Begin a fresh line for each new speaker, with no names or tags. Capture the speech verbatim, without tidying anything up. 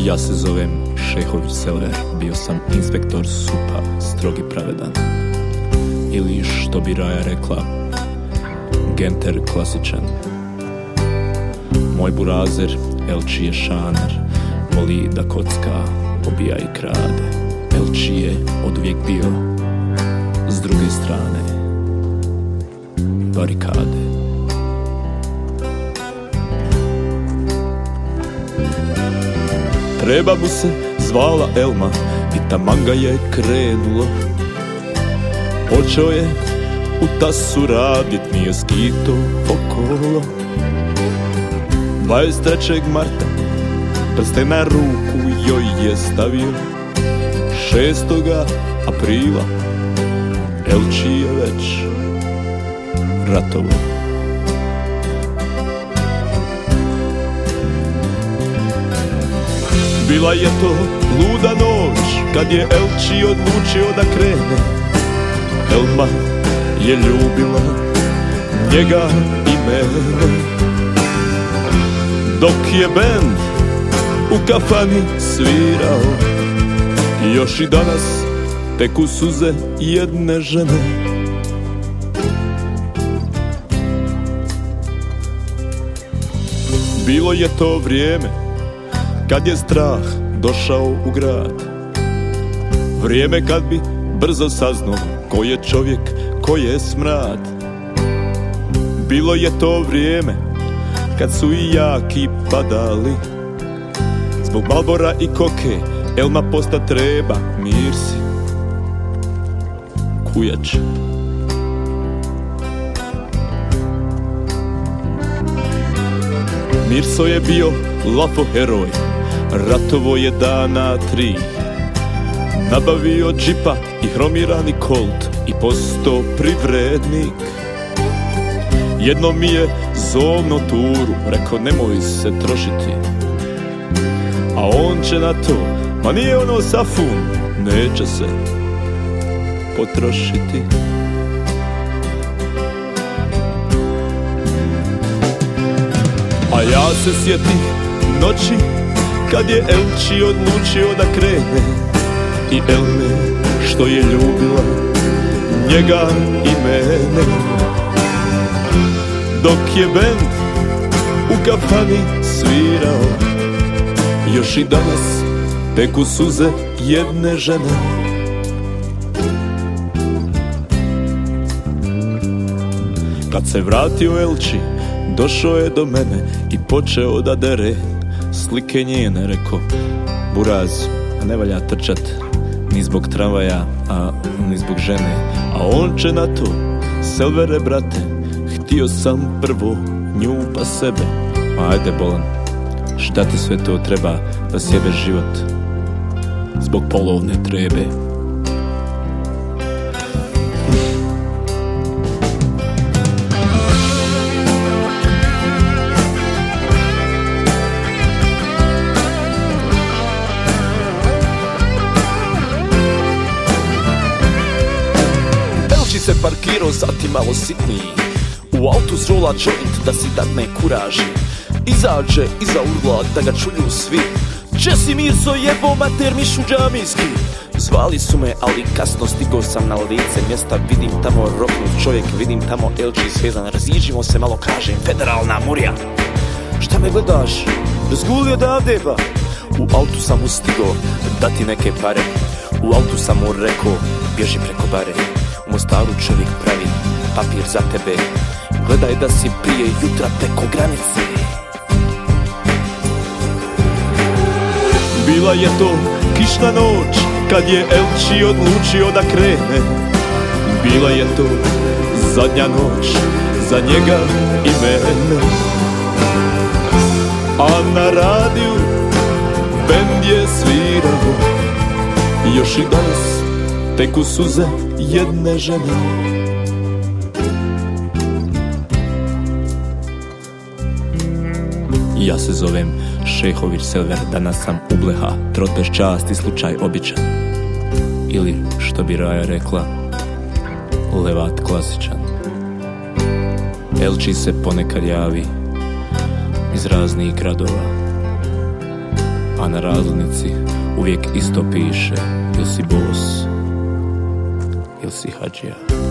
Ja se zovem Šehović Selver, bio sam inspektor supa, strogi pravedan. Ili što bi Raja rekla, genter klasičan. Moj burazer, Elči je šanar, voli da kocka, pobija i krade. Elči je oduvijek bio s druge strane barikade. Treba mu se zvala Elma i ta manga je krenulo. Počeo je u tasu radit, nije skito okolo. dvadeset trećeg marta prste na ruku joj je stavio. šestoga aprila Elči je već ratovo. Bila je to luda noć kad je Elči odlučio da krene. Elma je ljubila njega i mene. Dok je bend u kafani svirao, još i danas teku suze jedne žene. Bilo je to vrijeme kad je strah došao u grad. Vrijeme kad bi brzo saznao ko je čovjek, ko je smrad. Bilo je to vrijeme kad su i jaki padali. Zbog Malbora i koke Elma posta treba, mir si kujač. Mirso je bio lafo heroj, ratovo je dana tri. Nabavio džipa i hromirani kolt i postao privrednik. Jedno mi je zovno turu, rekao nemoj se trošiti. A on će na to, ma nije ono safun, neće se potrošiti. A ja se sjetih noći kad je Elči odlučio da krene. I Elme što je ljubila njega i mene. Dok je bend u kafani svirao, još i danas teku suze jedne žene. Kad se vratio Elči, došao je do mene i počeo da dere slike njene. Rekao, buraz, ne valja trčat ni zbog tramvaja, a ni zbog žene. A on će na to, Selvere brate, htio sam prvo nju pa sebe. Ma ajde bolan, šta ti sve to treba da sjebeš život zbog polovne trebe? Elči se parkirao, zatim malo sitniji. U autu zrola joint da si dadne kuraži. Izađe iza urla da ga čulju svi. Česi Mirso jebo mater mišu džamijski. Zvali su me, ali kasno stigo sam na lice mjesta. Vidim tamo roknut čovjek, vidim tamo Elči svezan. Raziđimo se malo, kažem, federalna murija. Šta me gledaš? Razguli odavde ba. U autu sam mu stigo dati neke pare. U autu sam mu rekao, bježi preko bare. U Mostaru čovjek pravi papir za tebe. Gledaj da si prije jutra preko granice. Bila je to kišna noć kad je Elči odlučio da krene. Bila je to zadnja noć za njega i mene. A na radiju bend je svirao, još i danas teku suze jedne žene. Ja se zovem Šehović Selver, danas sam ubleha, troteš čast i slučaj običan. Ili, što bi Raja rekla, levat klasičan. Elči se ponekad javi iz raznih gradova.
a na razglednici uvijek isto piše: ili si bos, ili si hadžija.